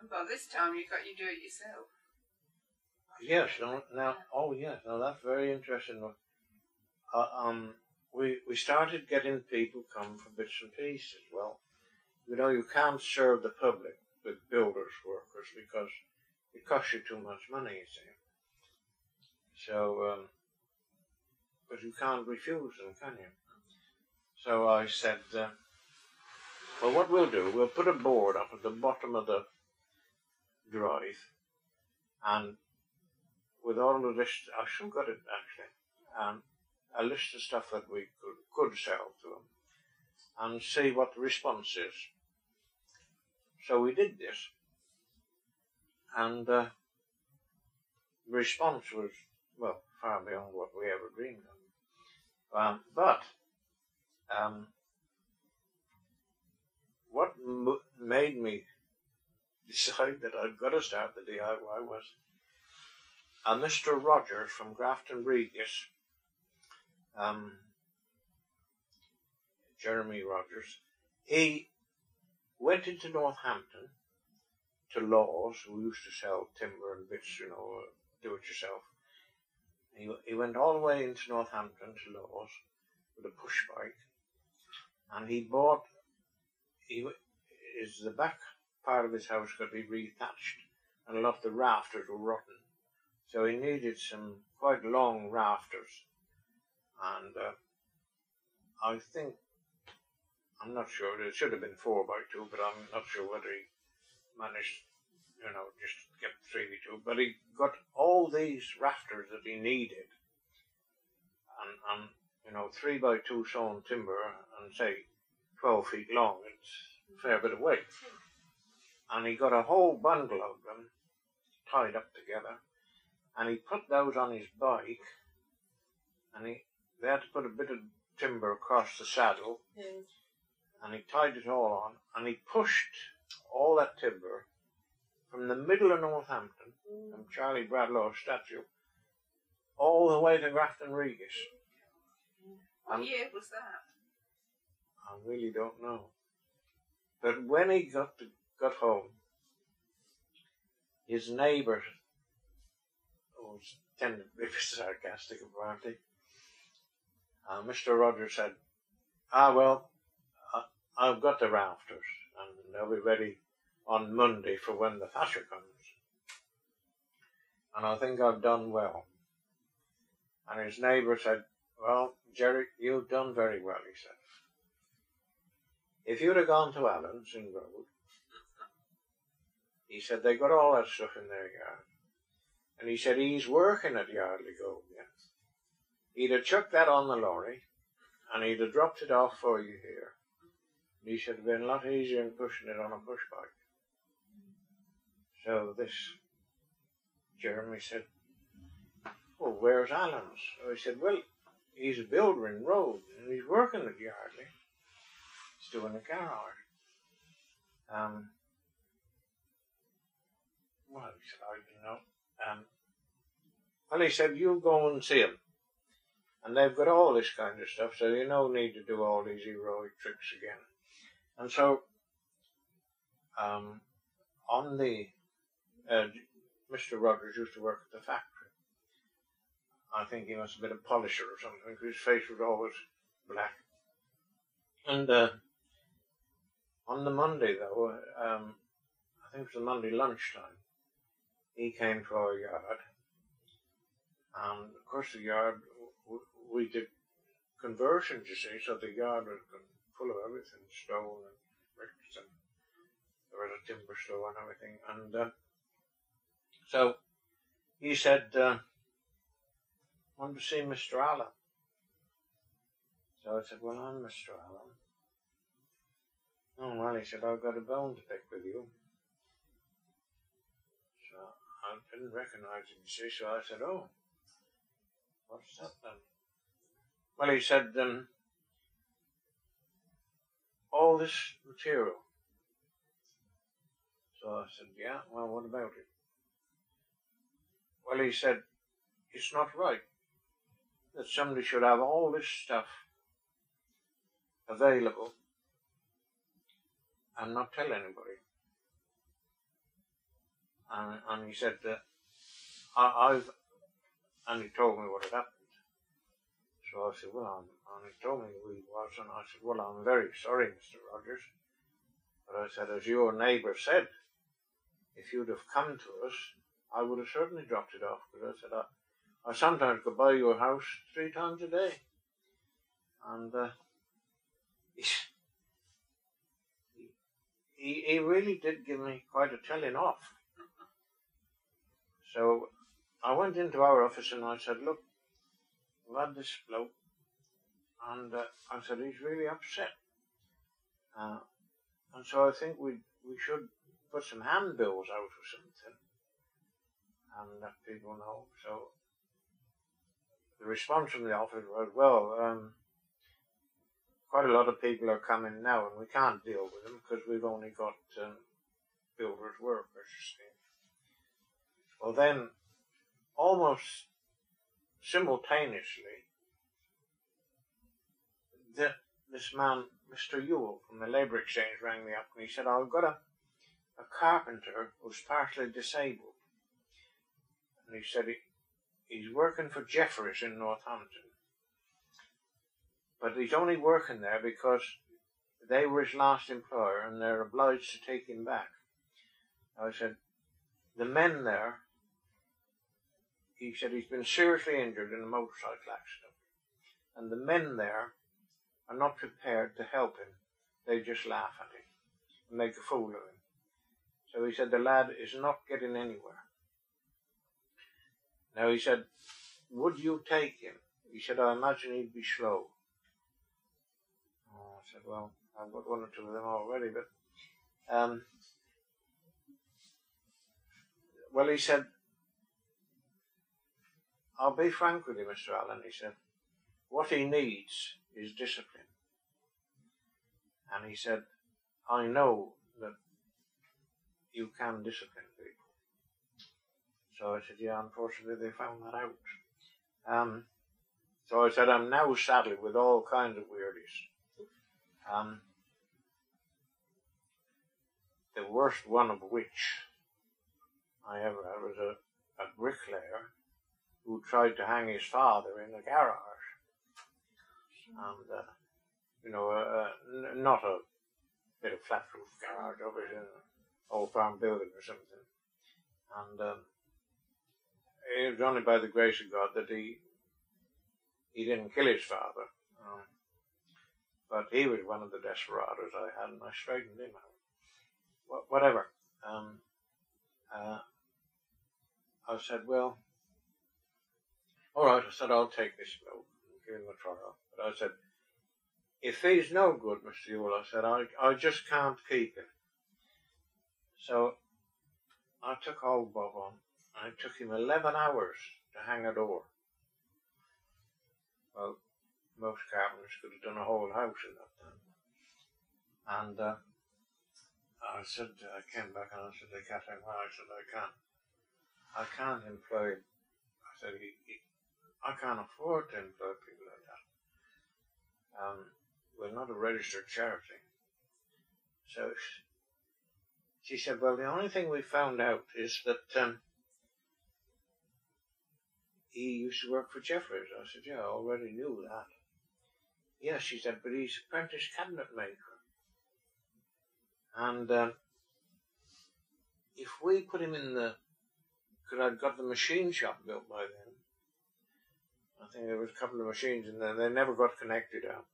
By this time you do it yourself. Yes, oh yes, now that's very interesting. We started getting people come for bits and pieces. Well, you can't serve the public with builders workers because it costs you too much money, you see. So, but you can't refuse them, can you? So I said, well, what we'll do, we'll put a board up at the bottom of the drive, and with all the list, I still got it actually, a list of stuff that we could sell to them, and see what the response is. So we did this, and the response was, well, far beyond what we ever dreamed of. But what made me decide that I'd got to start the DIY was Mr. Rogers from Grafton Regis, Jeremy Rogers. He went into Northampton to Laws, who used to sell timber and bits, do it yourself. He went all the way into Northampton to Laws with a push bike, and he bought. The back part of his house got to be rethatched, and a lot of the rafters were rotten, so he needed some quite long rafters. And I'm not sure, it should have been 4x2, but I'm not sure whether he managed, just to get 3x2. But he got all these rafters that he needed, and 3x2 sawn timber, and say 12 feet long, it's a fair bit of weight. And he got a whole bundle of them tied up together, and he put those on his bike, and they had to put a bit of timber across the saddle, and he tied it all on, and he pushed all that timber from the middle of Northampton, from Charlie Bradlaugh's statue, all the way to Grafton Regis. What year was that? I really don't know. But when he got home, his neighbour, who was tending to be sarcastic apparently, Mr. Rogers said, well, I've got the rafters, and they'll be ready on Monday for when the thatcher comes. And I think I've done well. And his neighbour said, well, Jerry, you've done very well, he said. If you'd have gone to Allen's in Road, he said, they got all that stuff in their yard. And he said, he's working at Yardley Gold, yeah. He'd have chucked that on the lorry, and he'd have dropped it off for you here. And he said, it'd been a lot easier than pushing it on a push bike. So this Jeremy said, well, where's Allen's? So he said, well, he's a builder in Road, and he's working at Yardley. He's doing a garage. Well, he said, I don't know. Well, he said, you go and see him. And they've got all this kind of stuff, so you no need to do all these heroic tricks again. And so, on the, Mr. Rogers used to work at the factory. I think he must have been a polisher or something, because his face was always black. And on the Monday, though, I think it was the Monday lunchtime, he came to our yard. And, of course, the yard, we did conversions, you see, so the yard was full of everything, stone and bricks, and there was a timber store and everything. And so he said, I want to see Mr. Allen. So I said, well, I'm Mr. Allen. Oh, well, he said, I've got a bone to pick with you. So I didn't recognize him, you see, so I said, oh, what's that then? Well, he said, all this material. So I said, yeah, well, what about it? Well, he said, it's not right that somebody should have all this stuff available and not tell anybody. and he said, I've, and he told me what had happened. So I said, well, and he told me who he was, and I said, well, I'm very sorry, Mr. Rogers. But I said, as your neighbour said, if you'd have come to us, I would have certainly dropped it off. Because I said, I sometimes go by your house 3 times a day. And he really did give me quite a telling off. So I went into our office and I said, look, I've had this bloke, and I said, he's really upset. And so I think we should put some handbills out or something and let people know. So the response from the office was, well, quite a lot of people are coming now and we can't deal with them because we've only got builders' workers. Well then, almost simultaneously, this man, Mr. Ewell from the Labour Exchange, rang me up and he said, I've got a carpenter who's partially disabled. And he said he's working for Jeffries in Northampton. But he's only working there because they were his last employer and they're obliged to take him back. I said, the men there, he said he's been seriously injured in a motorcycle accident. And the men there are not prepared to help him. They just laugh at him and make a fool of him. So he said the lad is not getting anywhere. Now he said, would you take him? He said, I imagine he'd be slow. Oh, I said, well, I've got 1 or 2 of them already, but well, he said, I'll be frank with you, Mr. Allen. He said, what he needs is discipline. And he said, I know that you can discipline people. So I said, yeah, unfortunately they found that out. So I said, I'm now saddled with all kinds of weirdies. The worst one of which I ever had was a bricklayer who tried to hang his father in a garage. And, not a bit of flat roof garage, obviously, an old farm building or something. And it was only by the grace of God that he didn't kill his father. But he was one of the desperados I had, and I straightened him out. Whatever. I said, well, all right, I said, I'll take this bloke and give him a trial. But I said, if he's no good, Mr. Ewell, I said, I just can't keep him. So I took old Bob on, and it took him 11 hours to hang a door. Well, most carpenters could have done a whole house in that time. And I said, I came back and I said, they can't hang well. I said, I can't employ, I said, I can't afford to employ people like that. We're not a registered charity. So she said, well, the only thing we found out is that he used to work for Jeffries. I said, yeah, I already knew that. Yes, she said, but he's apprentice cabinet maker. And if we put him in because I'd got the machine shop built by then. I think there was a couple of machines in there. They never got connected up.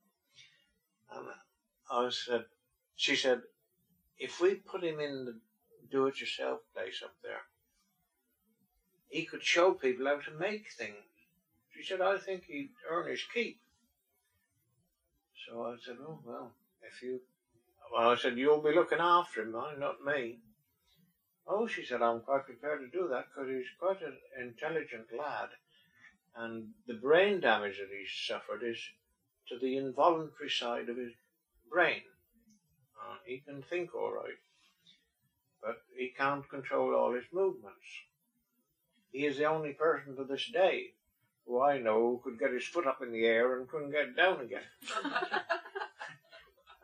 And she said, if we put him in the do-it-yourself place up there, he could show people how to make things. She said, I think he'd earn his keep. So I said, oh, well, I said, you'll be looking after him, not me. Oh, she said, I'm quite prepared to do that because he's quite an intelligent lad. And the brain damage that he's suffered is to the involuntary side of his brain. He can think all right, but he can't control all his movements. He is the only person to this day who I know who could get his foot up in the air and couldn't get it down again.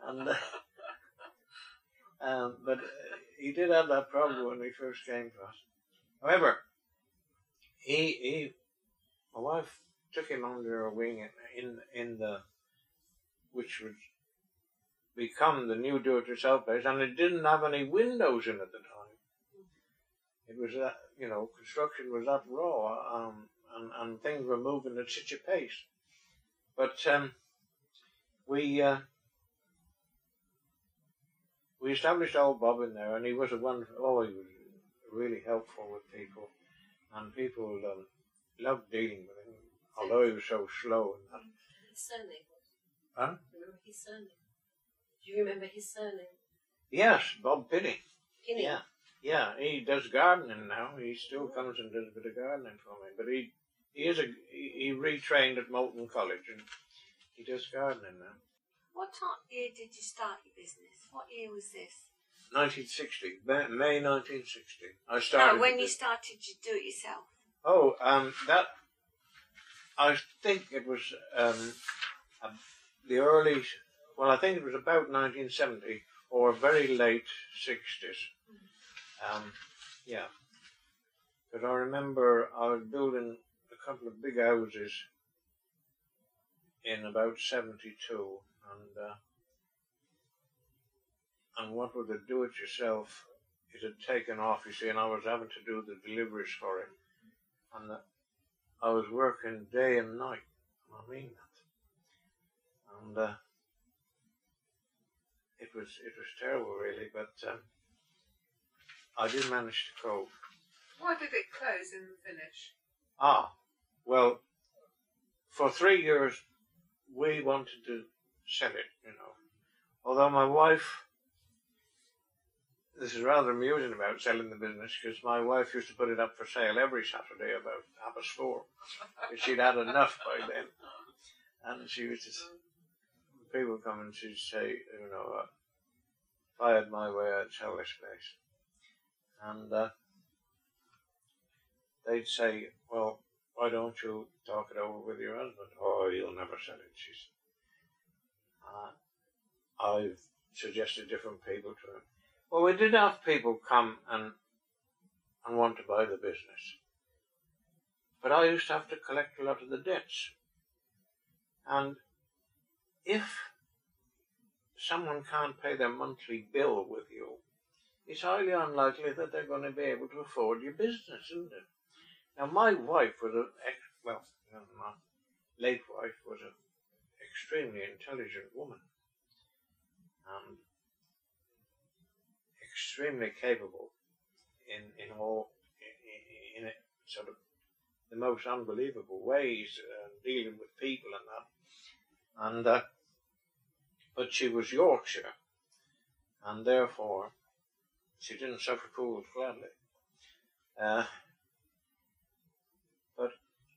But he did have that problem when he first came to us. However, my wife took him under her wing in the, which would become the new do-it-yourself place, and it didn't have any windows in at the time. It was that, construction was that raw, and things were moving at such a pace. But we established old Bob in there, and he was he was really helpful with people, and people loved dealing with him, although he was so slow and that. His surname was? Huh? Remember his surname? Do you remember his surname? Yes, Bob Pinney. Pinney? Yeah, he does gardening now. He still comes and does a bit of gardening for me, but he retrained at Moulton College, and he does gardening now. What year did you start your business? What year was this? 1960, May 1960. I started. No, when you started to do it yourself. Oh, I think it was the early. Well, I think it was about 1970 or very late 60s. Yeah, because I remember I was building a couple of big houses in about 72, and what with the do-it-yourself, it had taken off, you see, and I was having to do the deliveries for it, and I was working day and night, and I mean that, and it was terrible, really, but I did manage to cope. Why did it close in the finish? Well, for 3 years we wanted to sell it, although my wife, this is rather amusing about selling the business, because my wife used to put it up for sale every Saturday about 4:30. She'd had enough by then, and she used to, people come and she'd say, if I had my way, I'd sell this place. And they'd say, well, why don't you talk it over with your husband? Oh, he'll never sell it, she said. I've suggested different people to him. Well, we did have people come and want to buy the business. But I used to have to collect a lot of the debts. And if someone can't pay their monthly bill with you, it's highly unlikely that they're going to be able to afford your business, isn't it? Now, my wife was my late wife was an extremely intelligent woman, and extremely capable in sort of the most unbelievable ways, dealing with people and that. But she was Yorkshire, and therefore she didn't suffer fools gladly. But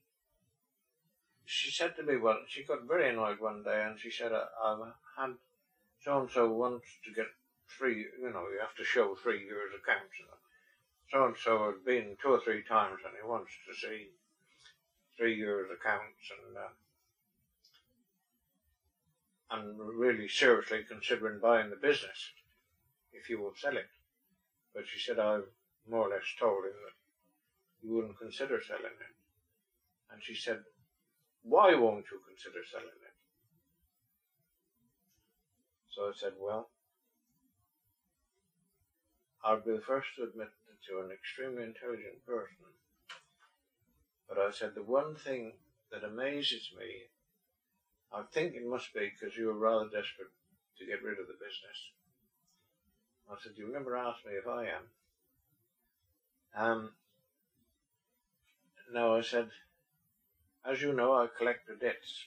she said to me, well, she got very annoyed one day, and she said, I've had so-and-so wants to get you have to show 3 years accounts. So-and-so had been 2 or 3 times, and he wants to see 3 years accounts, and really seriously considering buying the business, if you will sell it. But she said, I've more or less told him that you wouldn't consider selling it. And she said, why won't you consider selling it? So I said, well, I'll be the first to admit that you're an extremely intelligent person. But I said, the one thing that amazes me, I think it must be because you were rather desperate to get rid of the business. I said, you never asked me if I am. No, I said, as you know, I collect the debts.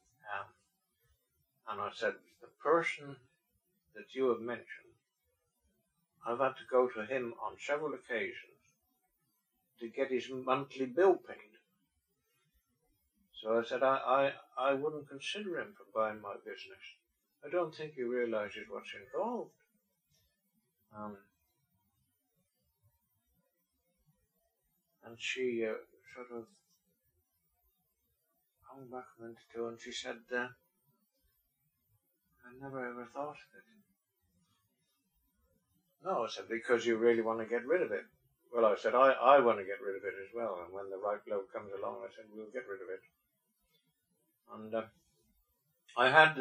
And I said, the person that you have mentioned, I've had to go to him on several occasions to get his monthly bill paid. So I said, I wouldn't consider him for buying my business. I don't think he realizes what's involved. And she sort of hung back a minute or two, and she said, I never ever thought of it. No, I said, because you really want to get rid of it. well, I said, I want to get rid of it as well. And when the right bloke comes along, I said, we'll get rid of it. And I had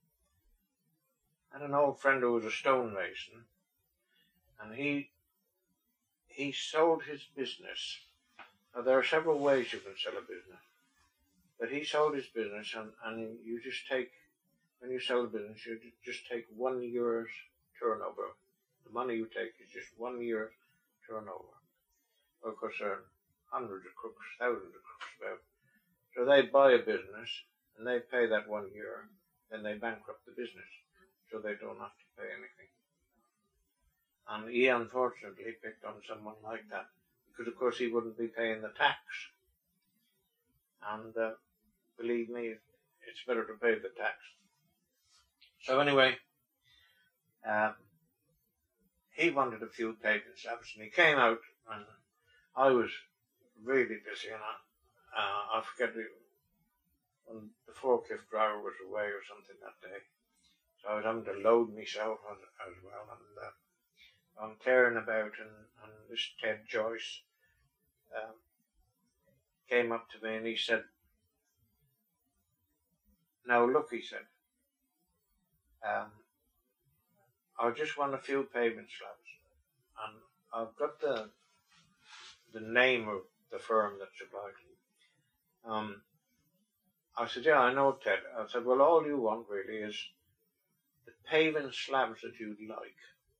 an old friend who was a stonemason, and he sold his business. Now, there are several ways you can sell a business, but he sold his business, and you just take, when you sell a business, you just take 1 year's turnover. The money you take is just 1 year's turnover. Well, of course, there are hundreds of crooks, thousands of crooks about. So they buy a business, and they pay that 1 year, then they bankrupt the business, so they don't have to pay anything. And he unfortunately picked on someone like that, because of course he wouldn't be paying the tax. And believe me, it's better to pay the tax. So anyway, he wanted a few paving slabs, and he came out, and I was really busy, and I forget when the forklift driver was away or something that day, so I was having to load myself as well, and I'm tearing about, and this Ted Joyce came up to me, and he said, now look, he said, I just want a few pavement slabs, and I've got the name of the firm that supplied them. I said, yeah, I know, Ted. I said, well, all you want really is the paving slabs that you'd like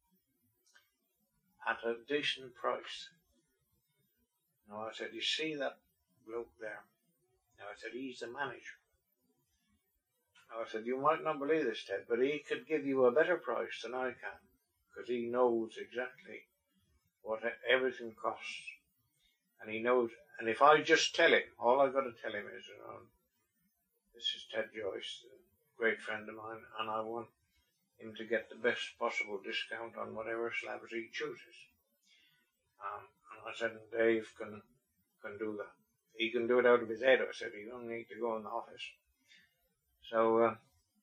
at a decent price. Now, I said, you see that bloke there? Now, I said, he's the manager. Now, I said, you might not believe this, Ted, but he could give you a better price than I can, because he knows exactly what everything costs. And he knows, and if I just tell him, all I've got to tell him is, this is Ted Joyce, a great friend of mine, and I want him to get the best possible discount on whatever slabs he chooses. And I said, Dave can do that. He can do it out of his head. I said, he don't need to go in the office. So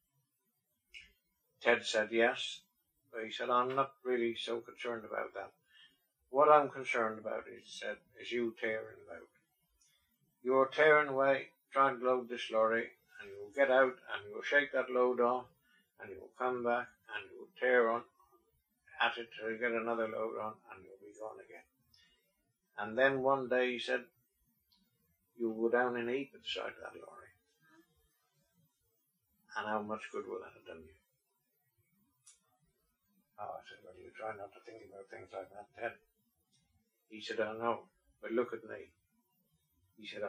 Ted said yes, but he said, I'm not really so concerned about that. What I'm concerned about, he said, is you tearing about. You're tearing away, trying to load this lorry, and you'll get out, and you'll shake that load off, and you'll come back, and you'll tear on at it to get another load on, and you'll be gone again. And then one day, he said, you'll go down in a heap at the side of that lorry. And how much good will that have done you? Oh, I said, well, you try not to think about things like that, Ted. He said, I know, but look at me. He said,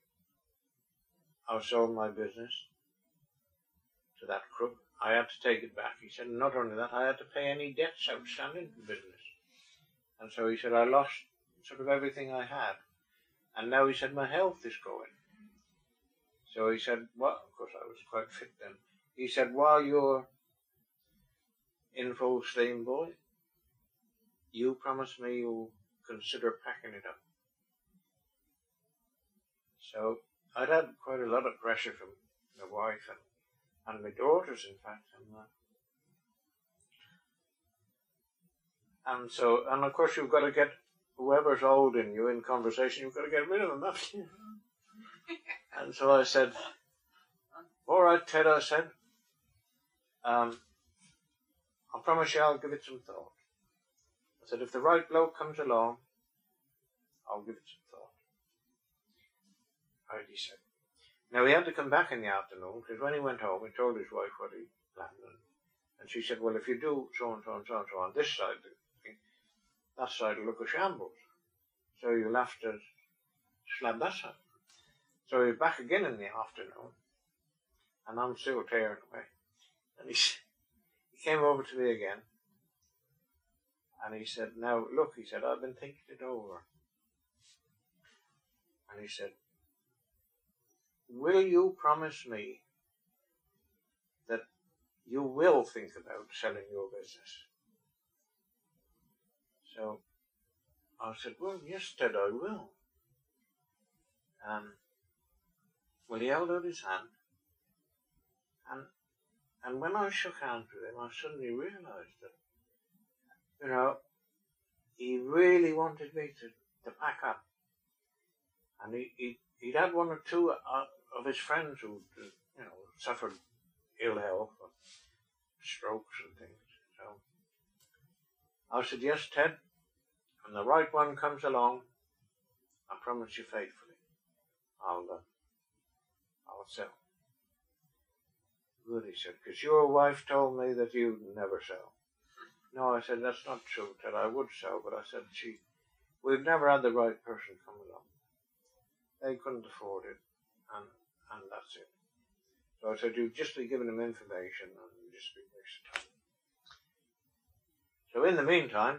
I sold my business to that crook. I had to take it back. He said, not only that, I had to pay any debts outstanding to the business. And so he said, I lost sort of everything I had. And now he said, my health is going. So he said, well, of course I was quite fit then. He said, while you're in full steam, boy, you promise me you'll consider packing it up. So I'd had quite a lot of pressure from my wife and my daughters, in fact. And of course you've got to get whoever's old in you in conversation, you've got to get rid of them, haven't you? And so I said, all right, Ted, I said, I promise you I'll give it some thought. I said, if the right bloke comes along, I'll give it some thought. Right, he said. Now, he had to come back in the afternoon, because when he went home, he told his wife what he planned. And she said, well, if you do so and so and so and so on this side of the thing, that side will look a shambles. So you'll have to slab that side. So he was back again in the afternoon, and I'm still tearing away. And he came over to me again, and he said, now, look, he said, I've been thinking it over. And he said, will you promise me that you will think about selling your business? So I said, well, yes, Ted, I will. Well, he held out his hand, and when I shook hands with him, I suddenly realized that, he really wanted me to pack up. And he'd had one or two of his friends who, suffered ill health or strokes and things. So I said, yes, Ted, when the right one comes along, I promise you faithfully, I'll sell. Good, he said, because your wife told me that you'd never sell. No, I said, that's not true, Ted. I would sell, but I said, we've never had the right person come along. They couldn't afford it, and that's it. So I said, you'd just be giving them information and just be wasting time. So in the meantime,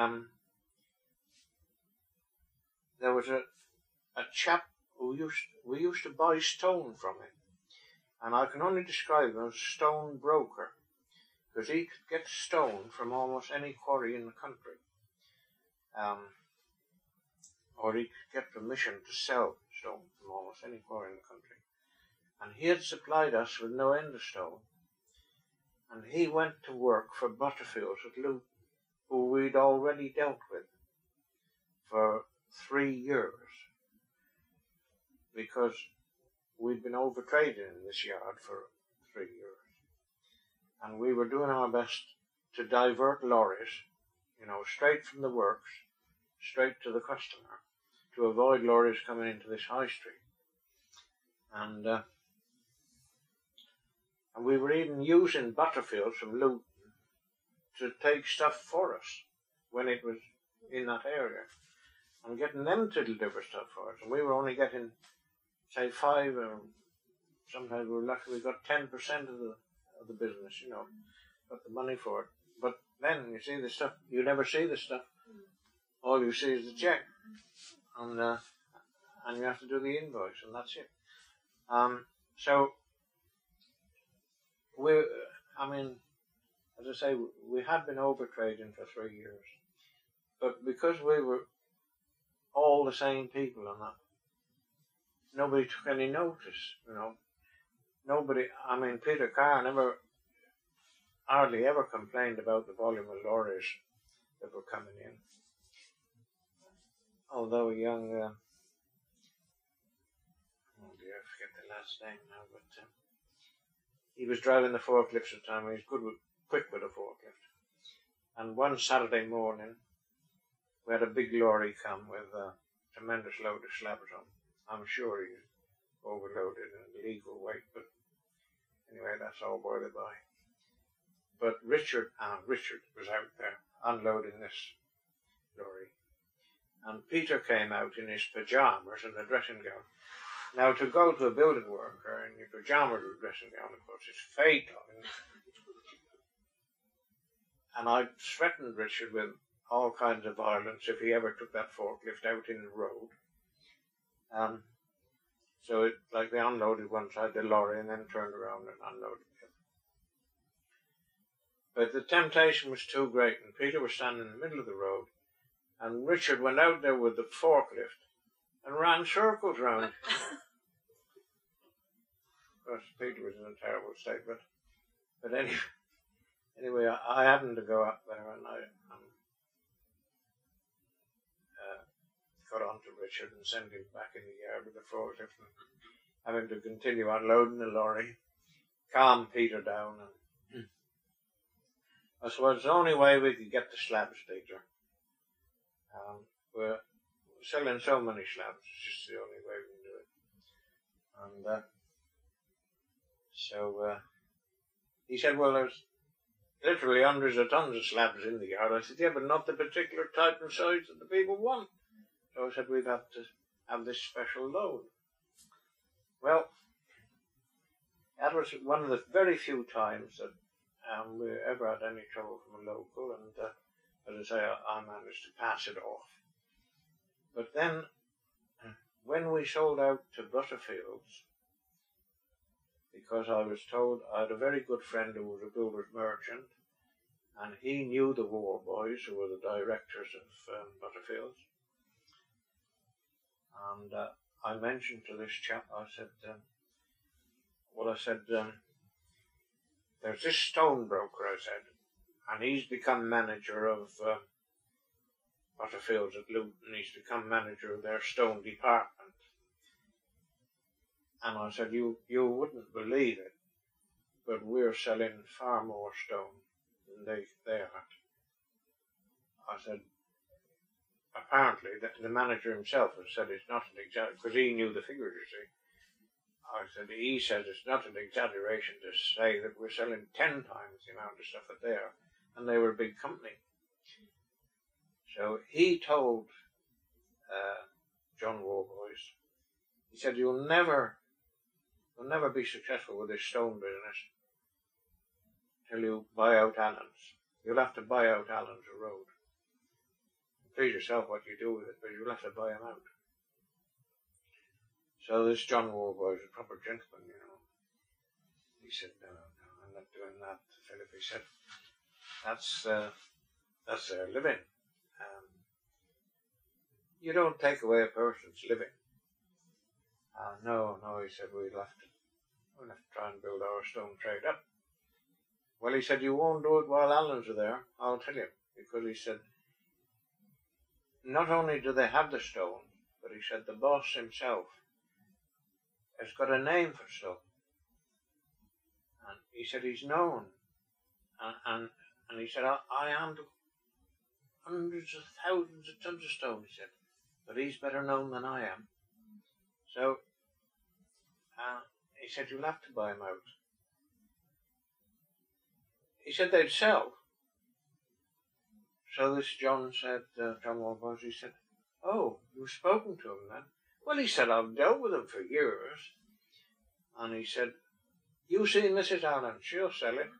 there was a chap who we used to buy stone from him. And I can only describe him as a stone broker, because he could get stone from almost any quarry in the country. Or he could get permission to sell stone from almost any quarry in the country. And he had supplied us with no end of stone. And he went to work for Butterfields at Luton, who we'd already dealt with for 3 years, because we'd been overtrading in this yard for 3 years. And we were doing our best to divert lorries, straight from the works, straight to the customer, to avoid lorries coming into this high street. And we were even using Butterfields from Luton to take stuff for us when it was in that area, and getting them to deliver stuff for us. And we were only getting, say, 5, or sometimes we were lucky we got 10% of the business, got the money for it. But then you see the stuff, you never see the stuff. All you see is the check, and you have to do the invoice, and that's it. So as I say, we had been overtrading for 3 years, but because we were all the same people and that, nobody took any notice, Nobody, Peter Carr hardly ever complained about the volume of lorries that were coming in. Although a young, I forget the last name now, but he was driving the forklifts at the time. He was quick with a forklift. And one Saturday morning, we had a big lorry come with a tremendous load of slabs on. I'm sure he overloaded an illegal weight, but anyway, that's all by the by. But Richard was out there unloading this lorry, and Peter came out in his pajamas and a dressing gown. Now, to go to a building worker in your pajamas or dressing gown, of course, is fatal. And I threatened Richard with all kinds of violence if he ever took that forklift out in the road. So they unloaded one side of the lorry and then turned around and unloaded the other. But the temptation was too great, and Peter was standing in the middle of the road, and Richard went out there with the forklift and ran circles round. Of course, Peter was in a terrible state, but anyway, I happened to go up there, and I got on to Richard and sent him back in the yard with the forklift, and having to continue unloading the lorry, calm Peter down. And I suppose it's the only way we could get the slabs, Peter. We're selling so many slabs, it's just the only way we can do it. And so he said, well, there's literally hundreds of tons of slabs in the yard. I said, yeah, but not the particular type and size that the people want. So I said, we'd have to have this special load. Well, that was one of the very few times that we ever had any trouble from a local, and as I say, I managed to pass it off. But then, when we sold out to Butterfields, because I was told I had a very good friend who was a builder's merchant, and he knew the War Boys, who were the directors of Butterfields. And I mentioned to this chap, I said, there's this stone broker, I said, and he's become manager of Butterfields at Luton. He's become manager of their stone department. And I said, you wouldn't believe it, but we're selling far more stone than they are. I said, apparently the manager himself has said it's not an exaggeration, because he knew the figures, you see. I said, he says it's not an exaggeration to say that we're selling 10 times the amount of stuff that they are, and they were a big company. So he told John Warboys, he said, you'll never be successful with this stone business till you buy out Allen's. You'll have to buy out Allen's Road. Please yourself what you do with it, but you'll have to buy him out. So this John Warboys, a proper gentleman, you know, he said, no, I'm not doing that, Philip. He said, that's their living. You don't take away a person's living. No, he said, we'll have to try and build our stone trade up. Well, he said, you won't do it while Allen's are there, I'll tell you, because he said, not only do they have the stone, but he said the boss himself has got a name for stone. And he said he's known. And he said, I handle hundreds of thousands of tons of stone, he said, but he's better known than I am. So he said, you'll have to buy him out. He said they'd sell. So this John said, John Warboys, he said, oh, you've spoken to him then? Well, he said, I've dealt with him for years. And he said, you see Mrs. Allen, she'll sell it.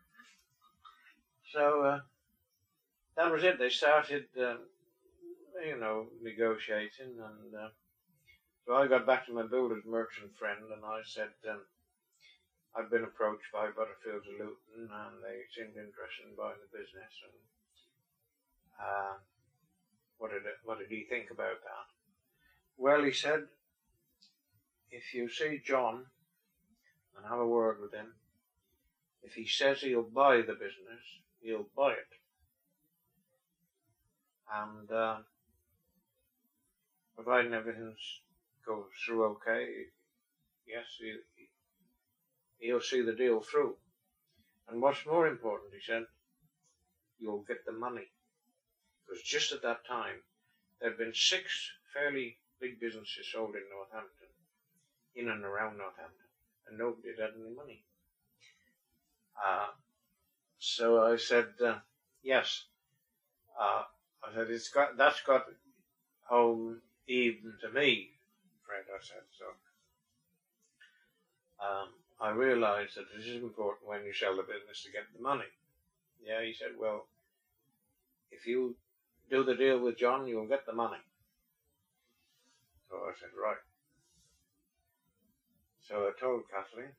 So that was it. They started, negotiating. And so I got back to my builder's merchant friend and I said, I've been approached by Butterfields of Luton and they seemed interested in buying the business. And what did he think about that? Well, he said, if you see John and have a word with him, if he says he'll buy the business, he'll buy it. And providing everything goes through okay, yes, he'll see the deal through. And what's more important, he said, you'll get the money. Because just at that time, there had been 6 fairly big businesses sold in Northampton, in and around Northampton, and nobody had any money. So I said, yes. I said, that's got home even to me, Fred, I said. So I realised that it is important when you sell the business to get the money. Yeah, he said, well, if you do the deal with John, you'll get the money. So I said, right. So I told Kathleen,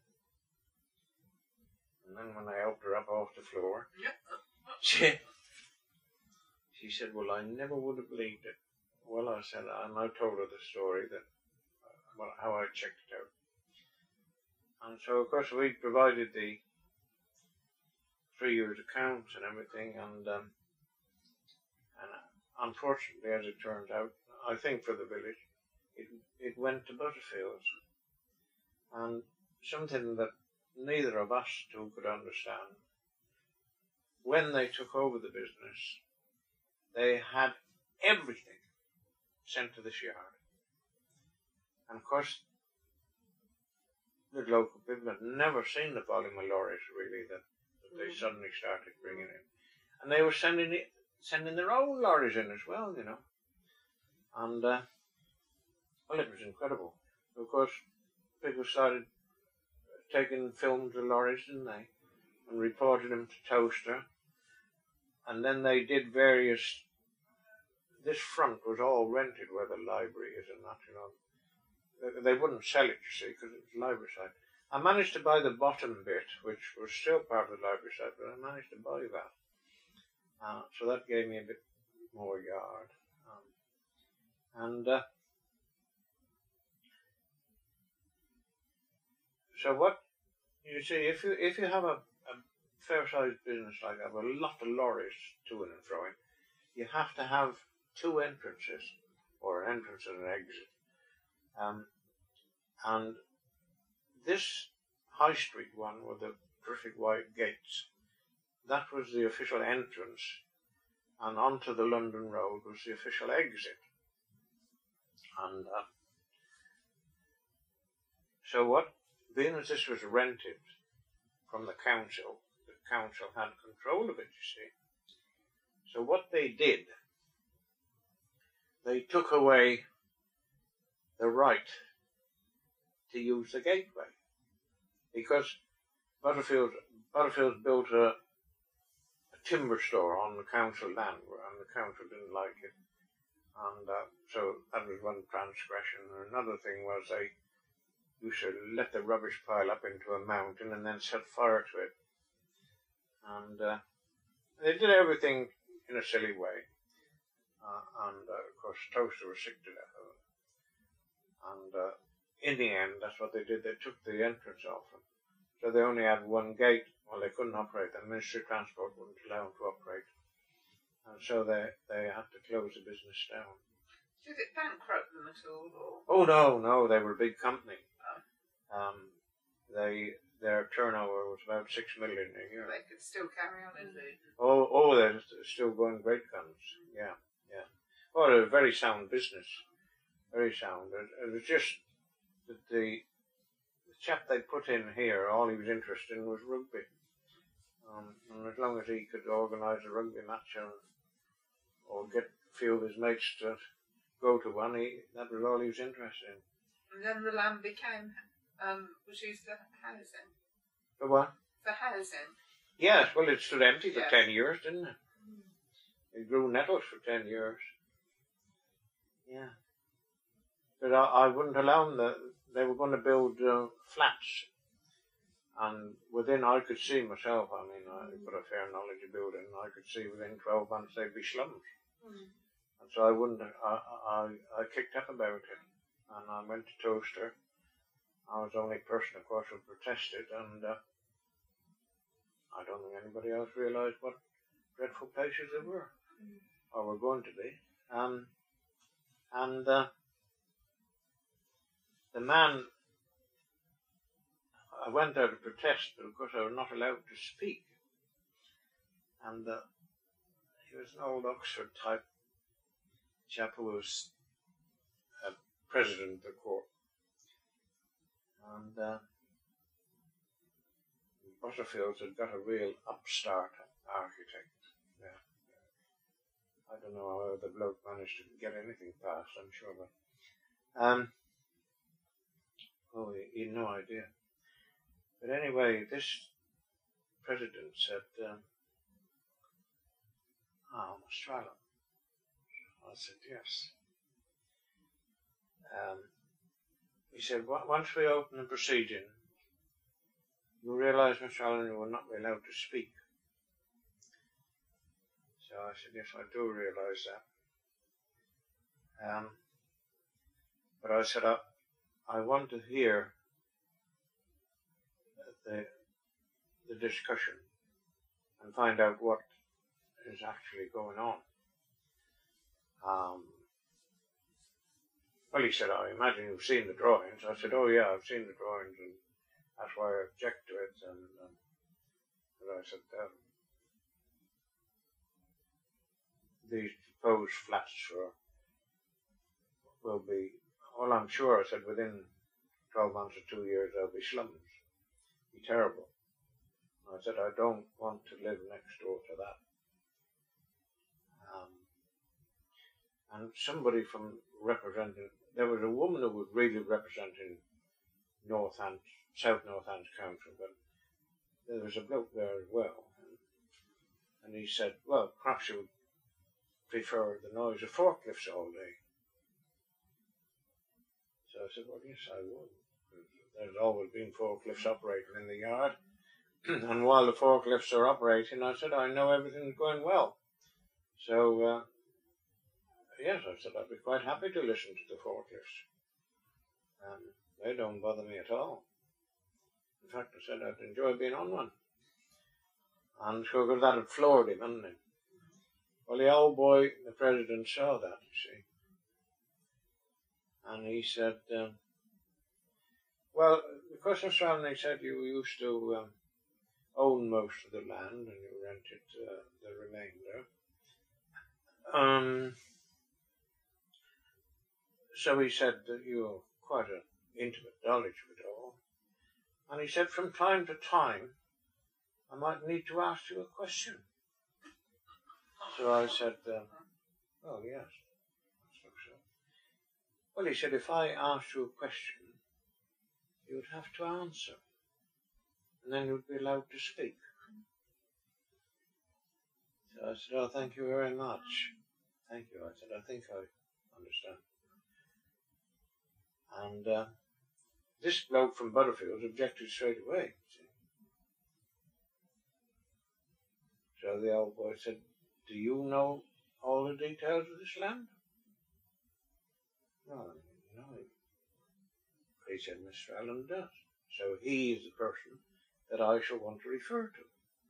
and then when I helped her up off the floor, she said, well, I never would have believed it. Well, I said, and I told her the story, that how I checked it out. And so, of course, we provided the 3 years accounts and everything, and unfortunately, as it turns out, I think for the village, it went to Butterfields. And something that neither of us two could understand, when they took over the business, they had everything sent to this yard. And of course, the local people had never seen the volume of lorries, really, that they suddenly started bringing in. And they were sending their own lorries in as well, you know. And, well, it was incredible. Of course, people started taking films of lorries, didn't they? And reporting them to Toaster. And then they did various... This front was all rented where the library is and that, you know. They wouldn't sell it, you see, because it was library side. I managed to buy the bottom bit, which was still part of the library side, but I managed to buy that. So that gave me a bit more yard. So what you see, if you have a fair-sized business like that with a lot of lorries to and froing, you have to have two entrances, or an entrance and an exit. And this High Street one with the terrific white gates, that was the official entrance, and onto the London Road was the official exit. And so what, being as this was rented from the council had control of it, you see. So what they did, they took away the right to use the gateway, because Butterfield built a timber store on the council land, and the council didn't like it, and so that was one transgression. Another thing was they used to let the rubbish pile up into a mountain and then set fire to it, and they did everything in a silly way, and of course Toaster was sick to death of it, and in the end that's what they did. They took the entrance off them, so they only had one gate. Well, they couldn't operate. The Ministry of Transport wouldn't allow them to operate, and so they had to close the business down. Did it bankrupt them at all? Or? Oh no, they were a big company. Their turnover was about 6 million a year. They could still carry on in the... Oh, they're still going great guns. Yeah. Oh, they're a very sound business. Very sound. It was just that the chap they put in here, all he was interested in was rugby. And as long as he could organise a rugby match or get a few of his mates to go to one, that was all he was interested in. And then the land became, was used for housing. For what? For housing. Yes, well, it stood empty for Yeah. 10 years, didn't it? It grew nettles for 10 years. Yeah. But I wouldn't allow them. They were going to build flats. And within, I could see myself, I mean, I've got a fair knowledge of building, I could see within 12 months they'd be slums. And so I wouldn't, I kicked up about it. And I went to Toaster. I was the only person, of course, who protested, and I don't think anybody else realised what dreadful places they were, or were going to be. The man, I went there to protest, but of course I was not allowed to speak. And he was an old Oxford type chap who was president of the court. And Butterfields had got a real upstart architect. Yeah. I don't know how the bloke managed to get anything past, I'm sure, but he had no idea. But anyway, this president said, Australia. I said, yes. He said, once we open the proceeding, you realise, Mr. Allen, you will not be allowed to speak. So I said, yes, I do realise that. But I said, I want to hear the discussion and find out what is actually going on. Well, he said, I imagine you've seen the drawings. I said, oh yeah, I've seen the drawings, and that's why I object to it. But I said, these proposed flats will be, well, I'm sure, I said, within 12 months or 2 years, they'll be slums. Be terrible. I said, I don't want to live next door to that. And somebody from representing, there was a woman who was really representing South Northants Council, but there was a bloke there as well. And he said, well, perhaps you would prefer the noise of forklifts all day. So I said, well, yes, I would. There's always been forklifts operating in the yard. And while the forklifts are operating, I said, I know everything's going well. So, yes, I said, I'd be quite happy to listen to the forklifts. They don't bother me at all. In fact, I said I'd enjoy being on one. And so, because that had floored him, hadn't it? Well, the old boy, the president, saw that, you see. And he said, well, because Mr. Allen, he said you used to own most of the land and you rented the remainder. So he said that you have quite an intimate knowledge of it all. And he said, from time to time, I might need to ask you a question. So I said, oh, yes, I suppose so. Well, he said, if I asked you a question, you would have to answer, and then you would be allowed to speak. So I said, oh, thank you very much. Thank you. I said, I think I understand. And this bloke from Butterfield objected straight away. See? So the old boy said, do you know all the details of this land? No. He said, Mr. Allen does. So he is the person that I shall want to refer to.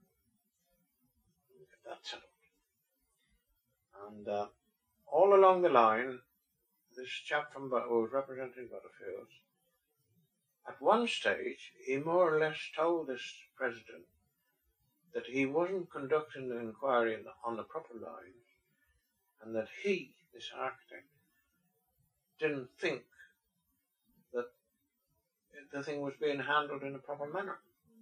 That's it. And all along the line, this chap from who was representing Butterfields, at one stage, he more or less told this president that he wasn't conducting the inquiry on the proper lines, and that he, this architect, didn't think that the thing was being handled in a proper manner.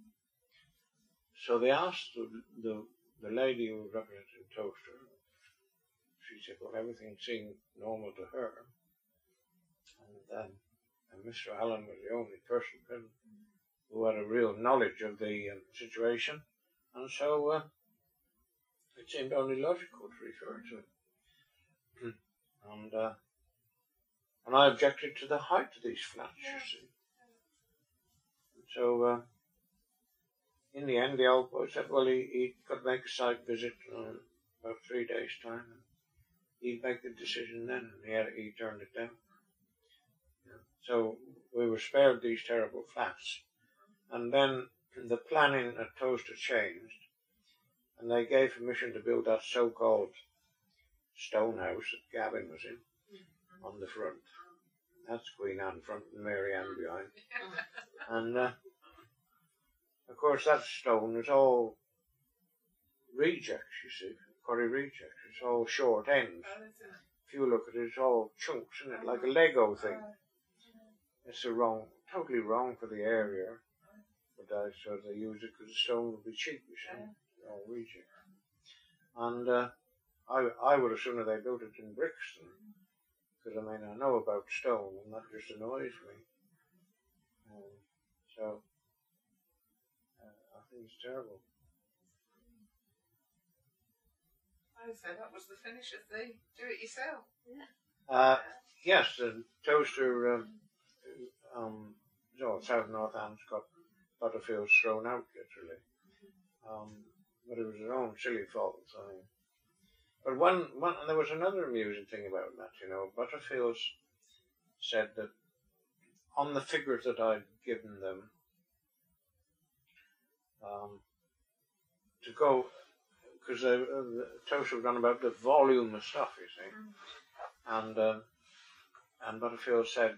So they asked the lady who was representing Toaster. She said, well, everything seemed normal to her. And Mr. Allen was the only person present who had a real knowledge of the situation. And so it seemed only logical to refer to it. And I objected to the height of these flats, you see. And so in the end, the old boy said, well, he could make a site visit in about 3 days' time. And he'd make the decision then, and he turned it down. Yeah. So we were spared these terrible flats. And then the planning at Toaster changed, and they gave permission to build that so-called stone house that Gavin was in on the front. That's Queen Anne front and Mary Ann behind. And of course that stone is all rejects, you see, quarry rejects. It's all short ends. If you look at it, it's all chunks, isn't it? Like a Lego thing. It's totally wrong for the area. But so they use it because the stone would be cheap, you see. All reject. And I would have sooner they built it in bricks than, because I mean I know about stone and that just annoys me. So I think it's terrible. I say that was the finish of the do-it-yourself. Yes, the Toaster, South Northam's got Butterfields thrown out literally. But it was their own silly fault, I mean. But there was another amusing thing about that, you know. Butterfields said that on the figures that I'd given them, to go, because the Toaster was on about the volume of stuff, you see. And Butterfield said,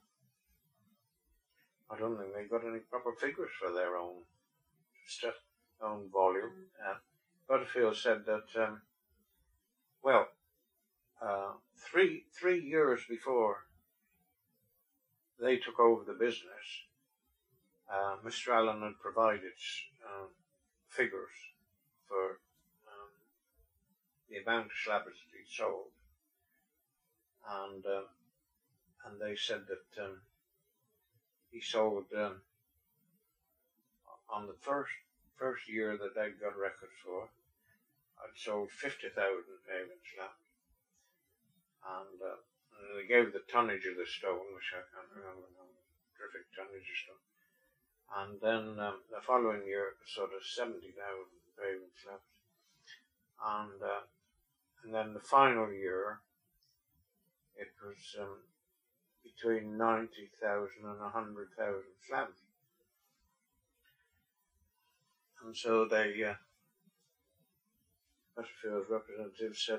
I don't think they got any proper figures for their own stuff, own volume. Butterfield said that, three years before they took over the business, Mr. Allen had provided figures for the amount of slabs that he sold, and they said that he sold on the first year that they'd got records for, I'd sold 50,000 paving slabs, and they gave the tonnage of the stone, which I can't remember now, terrific tonnage of stone. And then the following year, it was sort of 70,000 paving slabs. And then the final year, it was between 90,000 and 100,000 slabs. And so they Butterfield's representative said,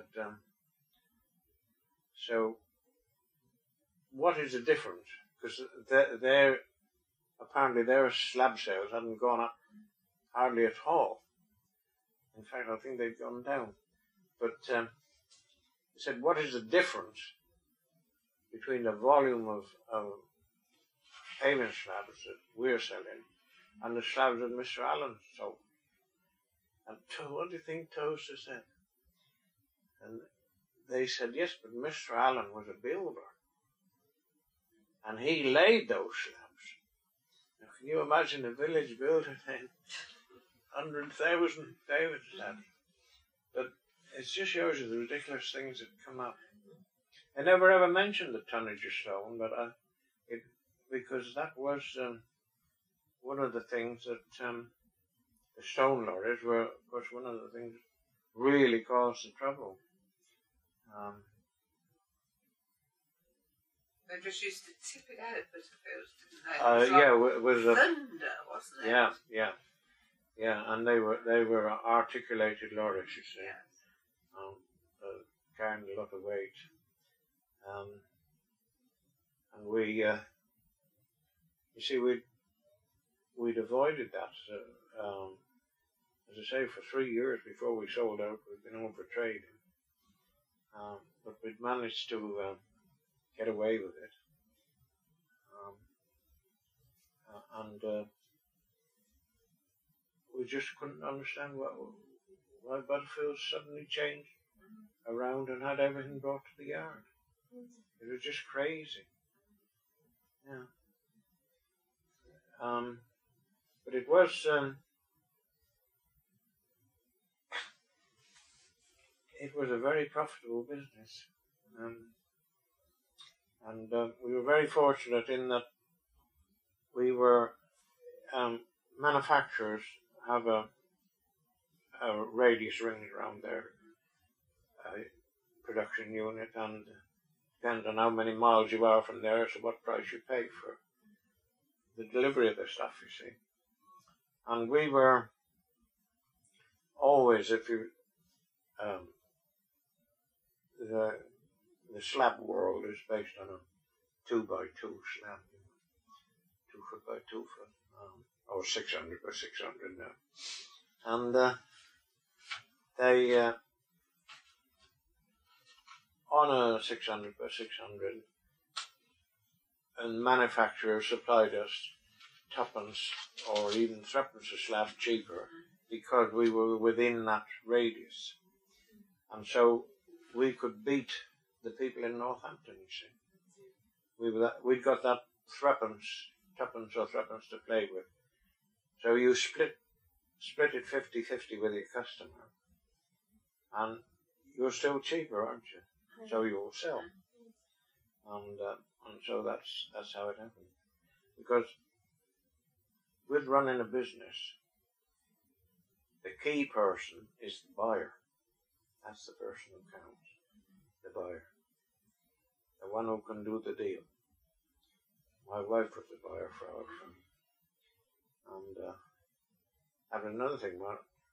so what is the difference? Because apparently their slab sales hadn't gone up hardly at all. In fact, I think they've gone down. But he said, what is the difference between the volume of pavement slabs that we're selling and the slabs that Mr. Allen sold? And what do you think Toaster said? And they said, yes, but Mr. Allen was a builder. And he laid those slabs. Now, can you imagine a village builder then? 100,000 pavement slabs. But it just shows you the ridiculous things that come up. I never ever mentioned the tonnage of stone, but because that was one of the things that the stone lorries were, of course, one of the things that really caused the trouble. They just used to tip it out, Butterfields, didn't they? Yeah, it was thunder, wasn't it? Yeah, and they were articulated lorries, you see, Yes. carrying a lot of weight, and we, you see, we'd avoided that. As I say, for 3 years before we sold out, we'd been over trading, but we'd managed to get away with it, and we just couldn't understand why Butterfield suddenly changed around and had everything brought to the yard. It was just crazy. Yeah. But it was a very profitable business, and we were very fortunate in that we were manufacturers have a radius ring around their production unit, and depends on how many miles you are from there, so what price you pay for the delivery of the stuff, you see. And we were always, if you the slab world is based on a 2x2 slab, 2 foot by 2 foot, or 600 by 600 now. And they, on a 600 by 600, and manufacturers supplied us tuppence or even threepence a slab cheaper because we were within that radius. And so we could beat the people in Northampton, you see. We'd got that tuppence or threepence to play with. So you split it 50-50 with your customer, and you're still cheaper, aren't you? So you'll sell. And so that's how it happened. Because with running a business, the key person is the buyer. That's the person who counts, the buyer. The one who can do the deal. My wife was the buyer for our firm. And another thing,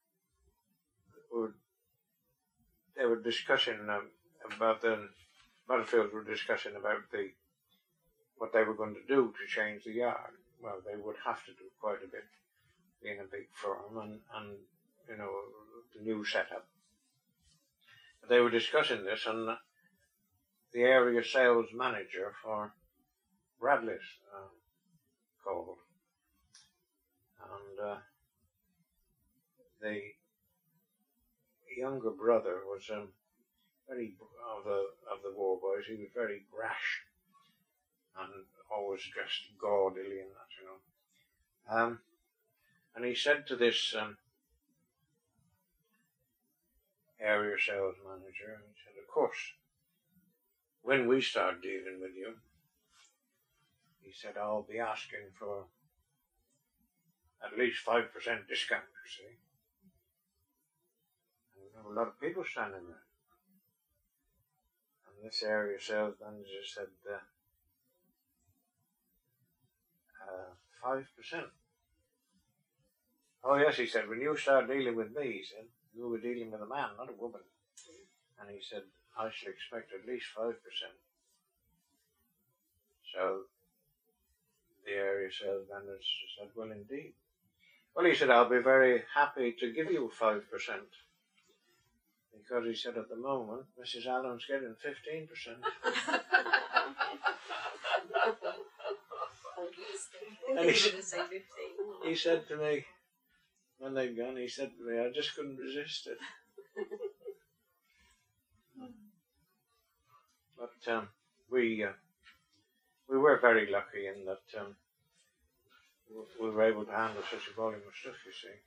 they were discussing about Butterfields were discussing about what they were going to do to change the yard. Well, they would have to do quite a bit, being a big firm, and you know, the new setup. But they were discussing this, and the area sales manager for Bradley's called, and the younger brother was very of the war boys. He was very brash and always dressed gaudily and that, you know. And he said to this area sales manager, he said, of course, when we start dealing with you, he said, I'll be asking for at least 5% discount, you see. And there were a lot of people standing there. And this area sales manager said, 5%. Oh yes, he said, when you start dealing with me, he said, You were dealing with a man, not a woman. And he said, I shall expect at least 5%. So the area sales manager said, well, indeed. Well, he said, I'll be very happy to give you 5%. Because he said, at the moment, Mrs. Allen's getting 15%. And he said to me, when they'd gone, he said to me, I just couldn't resist it. But we were very lucky in that we were able to handle such a volume of stuff, you see.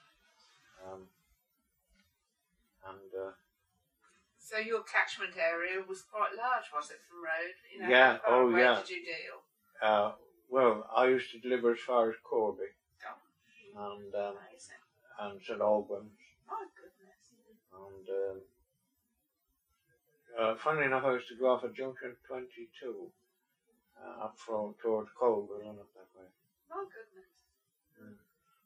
So your catchment area was quite large, was it, from road? You know, yeah, how far away yeah. did you deal? Well, I used to deliver as far as Corby Oh, amazing. and St Albans. My goodness. And funnily enough, I used to go off at Junction 22 up from towards Colville and up that way. My goodness.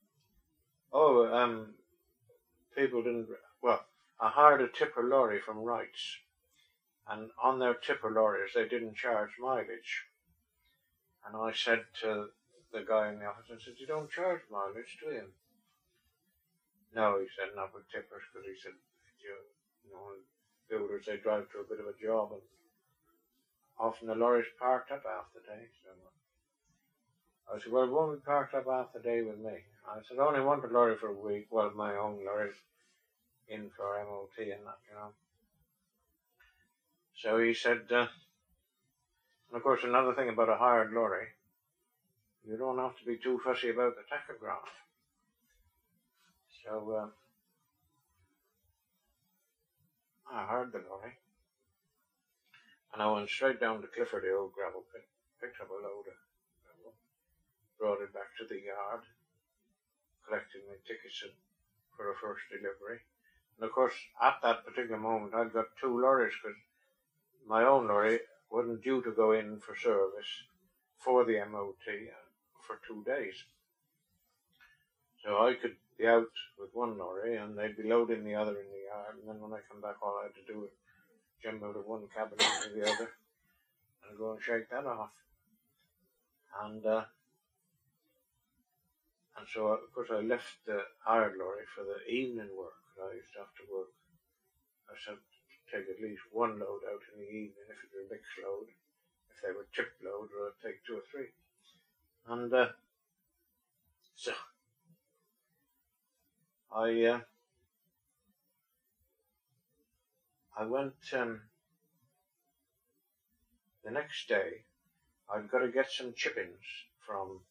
Oh, people didn't. Well, I hired a tipper lorry from Wrights, and on their tipper lorries they didn't charge mileage. And I said to the guy in the office, I said, you don't charge mileage, do you? No, he said, not with tippers, because he said, you know, builders, they drive to a bit of a job, and often the lorry's parked up half the day. So I said, well, it won't be parked up half the day with me. I said, I only want the lorry for a week. Well, my own lorry's in for MOT and that, you know. So he said, and of course another thing about a hired lorry, you don't have to be too fussy about the tachograph. So I hired the lorry, and I went straight down to Clifford, the old gravel pit, picked up a load of gravel, brought it back to the yard, collected my tickets for a first delivery. And of course, at that particular moment, I'd got 2 lorries, because my own lorry wasn't due to go in for service for the MOT for 2 days. So I could be out with one lorry and they'd be loading the other in the yard, and then when I come back, all I had to do was jump out of one cabin into the other and go and shake that off. And so, of course, I left the hired lorry for the evening work. I used to have to work. I used to have to take at least 1 load out in the evening if it were a mixed load. If they were tip loads, I'd take 2 or 3. And so I went the next day. I'd got to get some chippings from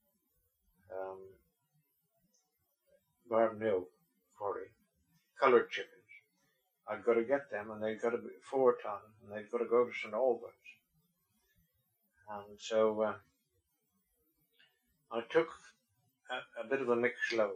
Barton Hill Quarry, coloured chippings. I'd got to get them, and they'd got to be 4 ton, and they'd got to go to St Albans. And so I took a bit of a mixed load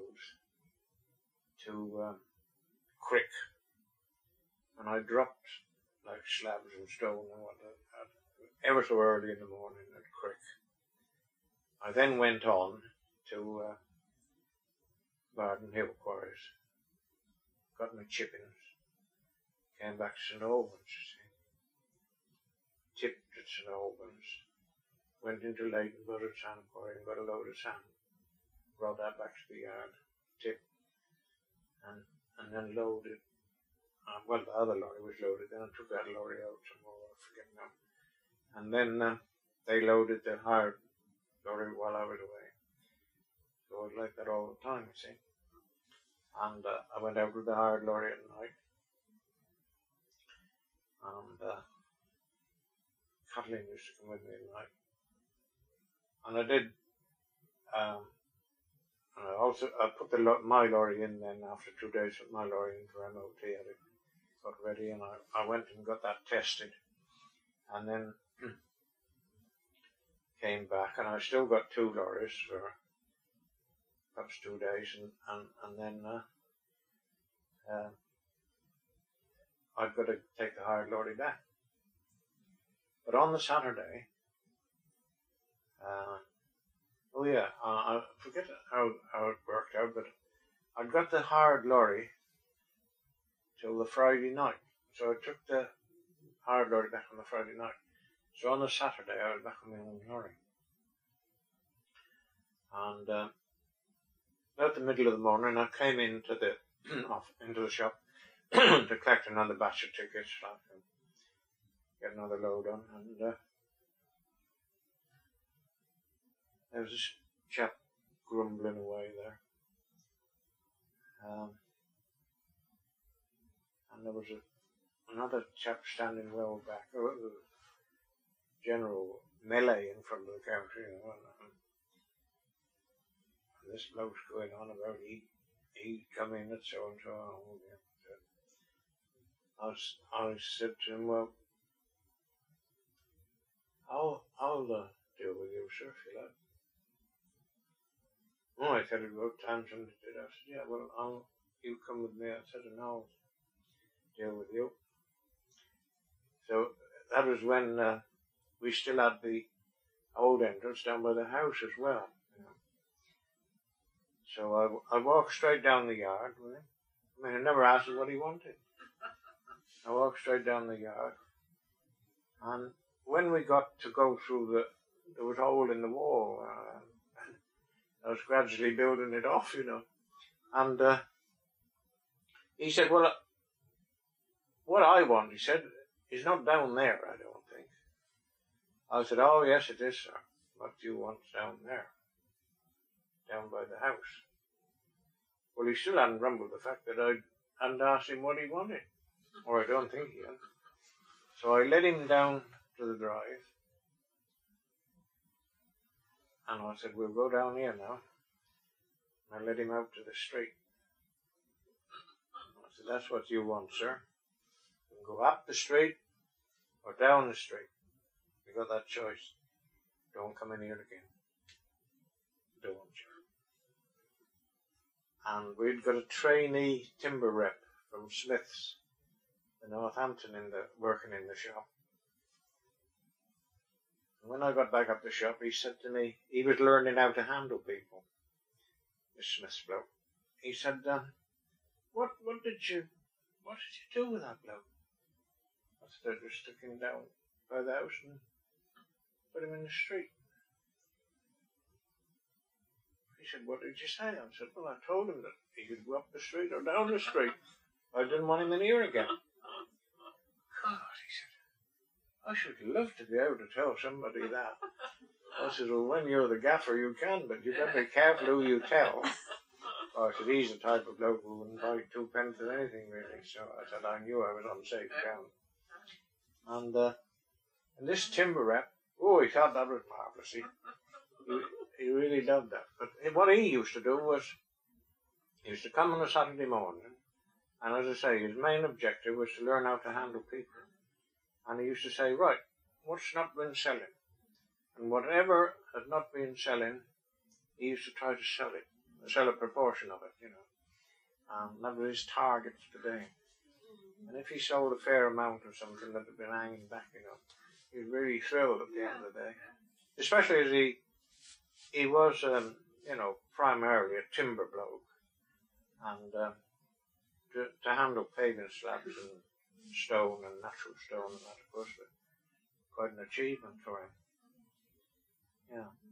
to Crick, and I dropped like slabs and stone and whatnot ever so early in the morning at Crick. I then went on to Barton Hill Quarries, got my chippings, came back to St Albans, you see, tipped at St Albans, went into Leighton Buzzard Sand Quarry and got a load of sand, brought that back to the yard, tipped, and then loaded. Well, the other lorry was loaded, then I took that lorry out some more, I forget now. And then they loaded the hired lorry while I was away. So it was like that all the time, you see. And I went out with the hired lorry at night. And Kathleen used to come with me at night. And I did. And I put my lorry in then after 2 days. Put my lorry in for MOT. I got ready, and I went and got that tested, and then came back, and I still got 2 lorries for perhaps 2 days, and then I've got to take the hired lorry back. But on the Saturday, I forget how it worked out, but I got the hired lorry till the Friday night. So I took the hard lorry back on the Friday night. So on the Saturday I was back on my own lorry. And about the middle of the morning I came into the into the shop to collect another batch of tickets, and get another load on, and there was this chap grumbling away there. And there was another chap standing well back. There was a general melee in front of the counter, you know, and this bloke's going on about he come in at so and so. I said to him, well, I'll deal with you, sir, if you like. Oh, I said it about times and did. I said, yeah, well, you come with me. I said, and I'll deal with you. So that was when we still had the old entrance down by the house as well. You know. So I walked straight down the yard with him. I mean, I never asked him what he wanted. I walked straight down the yard, and when we got to go through there was a hole in the wall. I was gradually building it off, you know. And he said, well, what I want, he said, is not down there, I don't think. I said, oh, yes, it is, sir. What do you want down there? Down by the house. Well, he still hadn't rumbled the fact that I hadn't asked him what he wanted. Or I don't think he had. So I led him down to the drive. And I said, we'll go down here now. And I led him out to the street. I said, that's what you want, sir. You can go up the street or down the street. You got that choice. Don't come in here again. Don't you? And we'd got a trainee timber rep from Smith's in Northampton working in the shop. And when I got back up the shop, he said to me, he was learning how to handle people, this Smith's bloke. He said, what did you do with that bloke? I said, I just took him down by the house and put him in the street. He said, what did you say? I said, well, I told him that he could go up the street or down the street. I didn't want him in here again. God, he said, I should love to be able to tell somebody that. I said, well, when you're the gaffer, you can, but you better be careful who you tell. I said, he's the type of bloke who wouldn't buy 2 pence of anything, really. So I said, I knew I was on safe ground. And this timber rep, oh, he thought that was marvellous. He really loved that. But what he used to do was, he used to come on a Saturday morning, and as I say, his main objective was to learn how to handle people. And he used to say, right, what's not been selling? And whatever had not been selling, he used to try to sell a proportion of it, you know. And that was his targets today. And if he sold a fair amount of something that had been hanging back, you know, he was really thrilled at the end of the day. Especially as he was, you know, primarily a timber bloke. And to handle paving slabs and stone and natural stone and that, of course, was quite an achievement for him. Yeah.